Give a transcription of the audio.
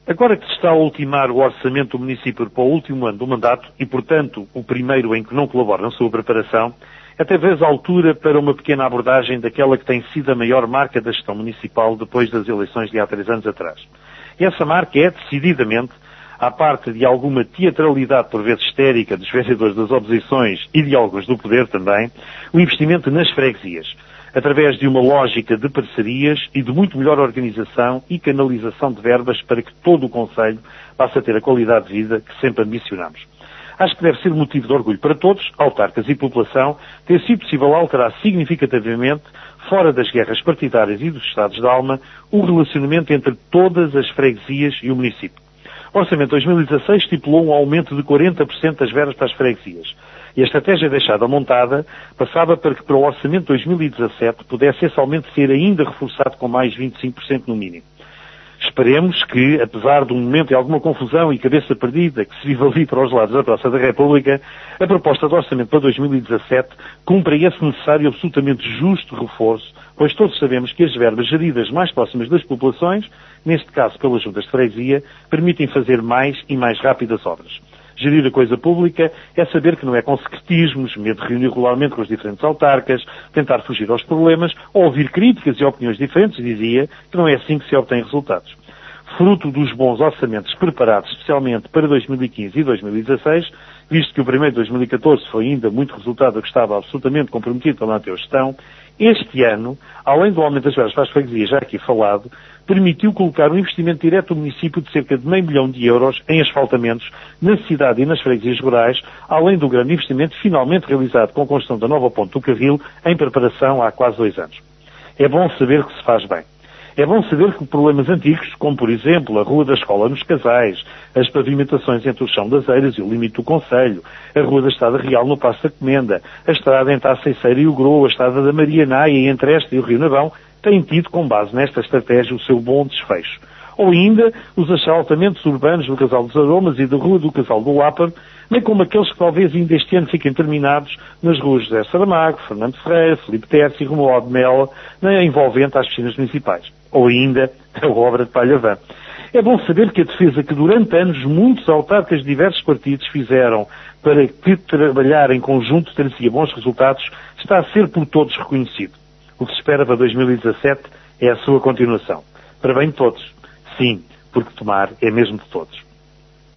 Agora que se está a ultimar o orçamento do município para o último ano do mandato e, portanto, o primeiro em que não colabora na sua preparação, é talvez a altura para uma pequena abordagem daquela que tem sido a maior marca da gestão municipal depois das eleições de há 3 anos atrás. E essa marca é, decididamente, à parte de alguma teatralidade por vezes histérica dos vereadores das oposições e de alguns do poder também, o investimento nas freguesias, através de uma lógica de parcerias e de muito melhor organização e canalização de verbas para que todo o concelho passe a ter a qualidade de vida que sempre ambicionamos. Acho que deve ser motivo de orgulho para todos, autarcas e população, ter sido possível alterar significativamente, fora das guerras partidárias e dos estados de alma, o relacionamento entre todas as freguesias e o município. O Orçamento de 2016 estipulou um aumento de 40% das verbas para as freguesias. E a estratégia deixada montada passava para que para o Orçamento de 2017 pudesse esse aumento ser ainda reforçado com mais 25% no mínimo. Esperemos que, apesar de um momento de alguma confusão e cabeça perdida que se vive ali para os lados da Praça da República, a proposta de orçamento para 2017 cumpra esse necessário e absolutamente justo reforço, pois todos sabemos que as verbas geridas mais próximas das populações, neste caso pelas juntas de freguesia, permitem fazer mais e mais rápidas obras. Gerir a coisa pública é saber que não é com secretismos, medo de reunir regularmente com os diferentes autarcas, tentar fugir aos problemas, ou ouvir críticas e opiniões diferentes, dizia, que não é assim que se obtém resultados. Fruto dos bons orçamentos preparados especialmente para 2015 e 2016, visto que o primeiro de 2014 foi ainda muito resultado que estava absolutamente comprometido pela anterior gestão, este ano, além do aumento das verbas para as freguesias já aqui falado, permitiu colocar um investimento direto do município de cerca de €500 mil em asfaltamentos na cidade e nas freguesias rurais, além do grande investimento finalmente realizado com a construção da nova ponte do Carril em preparação há quase 2 anos. É bom saber que se faz bem. É bom saber que problemas antigos, como por exemplo a Rua da Escola nos Casais, as pavimentações entre o chão das Eiras e o limite do Concelho, a Rua da Estrada Real no Passo da Comenda, a estrada entre a Aceiceira e o Grou, a estrada da Marianaia e entre esta e o Rio Navão, têm tido, com base nesta estratégia, o seu bom desfecho. Ou ainda os asfaltamentos urbanos do Casal dos Aromas e da Rua do Casal do Láparo, bem como aqueles que talvez ainda este ano fiquem terminados nas ruas José Saramago, Fernando Ferreira, Filipe Terce e Romualdo de Melo, envolvente às piscinas municipais. Ou ainda a obra de Palhavã. É bom saber que a defesa que durante anos muitos autarcas de diversos partidos fizeram para que trabalhar em conjunto trazia bons resultados está a ser por todos reconhecido. O que se espera para 2017 é a sua continuação. Para bem de todos. Sim, porque tomar é mesmo de todos.